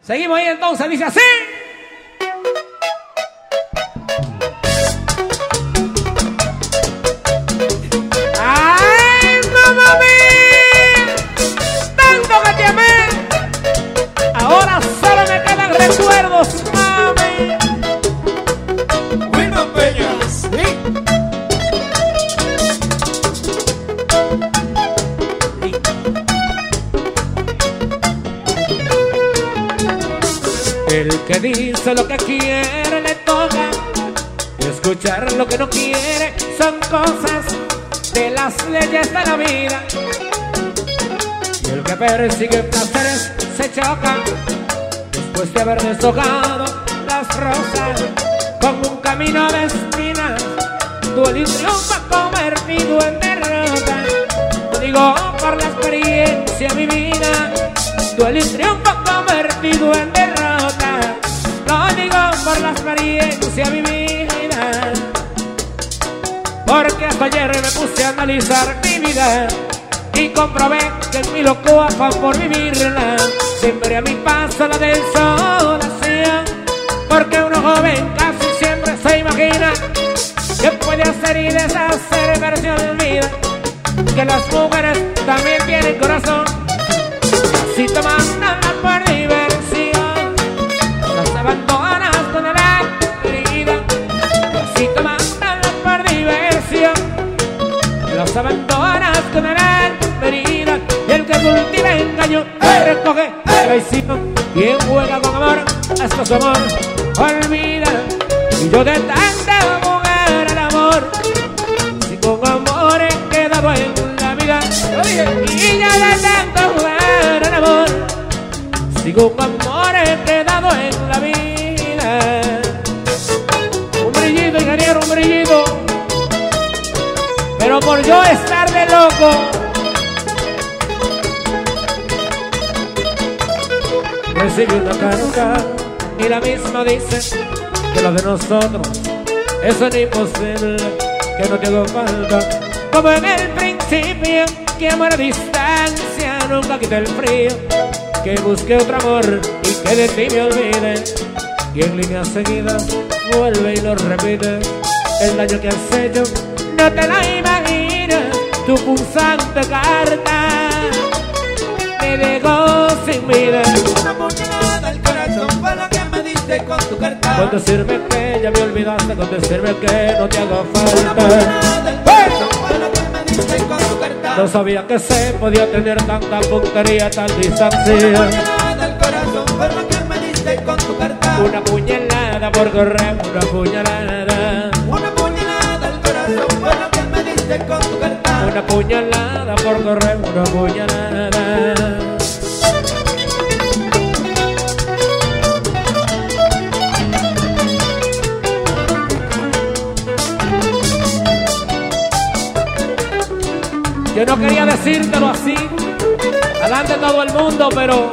Seguimos ahí entonces, dice así. ¡Ay, mamá mía! Tanto que te amé, ahora solo me quedan recuerdos, mami. Wilma Peñas. ¿Sí? El que dice lo que quiere le toca, y escuchar lo que no quiere son cosas de las leyes de la vida. Y el que persigue placeres se choca después de haber deshojado las rosas con un camino de espinas. Duele y triunfa convertido en derrota. Lo digo por la experiencia vivida. Duele y triunfa convertido en derrota. Lo digo por la experiencia vivida. Porque hasta ayer me puse a analizar mi vida y comprobé que en mi loco afán por vivirla siempre a mi paso la desolación. Porque uno joven casi siempre se imagina que puede hacer y deshacer, pero se olvida que las mujeres también tienen corazón. Si te mandan por diversión, las abandonas con la herida. Si te mandan por diversión, las abandonas con la herida. Y el que cultiva engaño recoge traición. Quien juega con amor hasta su amor olvida. Y yo de tanta mujer al amor, si con amor he quedado en la vida. Y yo de tanto jugar al amor, si con amor he quedado en la vida. Un brillito, ingeniero, un brillito. Pero por yo estar de loco, recibí una carta y la misma dice que lo de nosotros eso es imposible, que no te hago falta. Como en el principio, que amor a distancia nunca quita el frío, que busque otro amor y que de ti me olvide. Y en líneas seguidas vuelve y lo repite. El daño que has hecho no te la imaginas. Tu punzante carta me dejó sin vida. Una puñalada al corazón fue lo que me diste con tu carta. Con decirme que ya me olvidaste, con decirme que no te hago Una falta. puñalada al corazón fue lo que me diste con tu carta. No sabía que se podía tener tanta puntería, tal distancia. Una puñalada al corazón fue lo que me diste con tu carta. Una puñalada por correo, una puñalada. Una puñalada al corazón fue lo que me diste con tu carta. Una puñalada por correo, una puñalada. Yo no quería decírtelo así, adelante todo el mundo, pero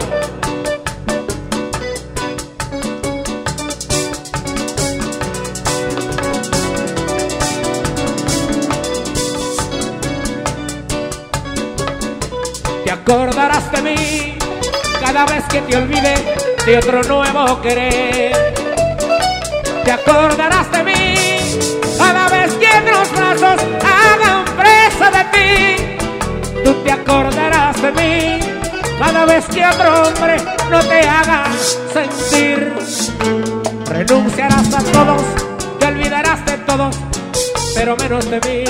te acordarás de mí cada vez que te olvide de otro nuevo querer. Te acordarás de mí cada vez que otros brazos hagan presa de ti. Tú te acordarás de mí cada vez que otro hombre no te haga sentir. Renunciarás a todos, te olvidarás de todos, pero menos de mí.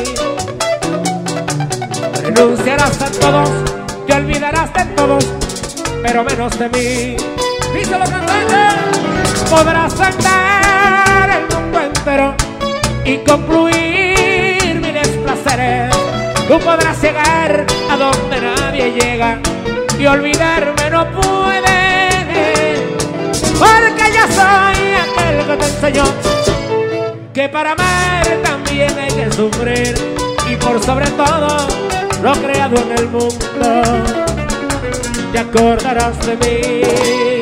Renunciarás a todos, te olvidarás de todos, pero menos de mí. Díselo, cantante. Podrás andar el mundo entero y concluir miles placeres. Tú podrás llegar a donde nadie llega y olvidarme no puedes, porque yo soy aquel que te enseñó que para amar también hay que sufrir, y por sobre todo lo creado en el mundo. Te acordarás de mí.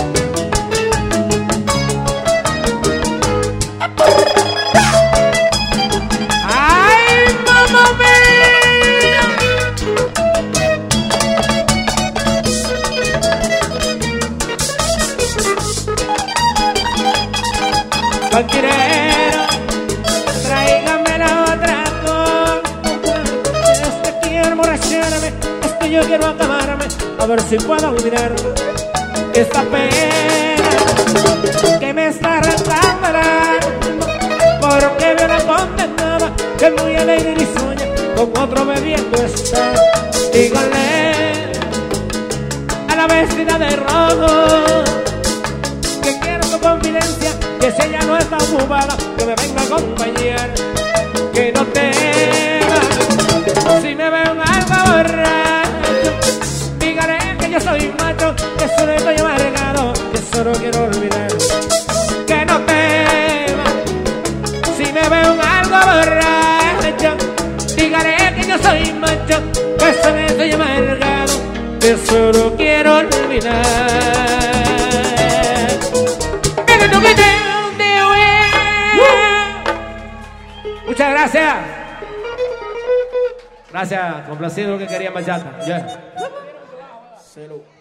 ¡Ay, mamá mía! yo quiero acabarme, a ver si puedo olvidar esta pena que me está arrastrando, porque veo una condenada que es muy alegre y sueña con otro bebiendo está. Díganle a la vestida de rojo que quiero su confidencia, que si ella no está ocupada, que me venga a acompañar, que no tema si me veo en algo borracho. Díganle que yo soy macho, que solo estoy amargado, que solo quiero olvidar, que no tema si me veo en algo borracho. Díganle que yo soy macho, que solo estoy amargado, que solo quiero olvidar. Muchas gracias. Gracias, complacido que quería bachata. Yeah.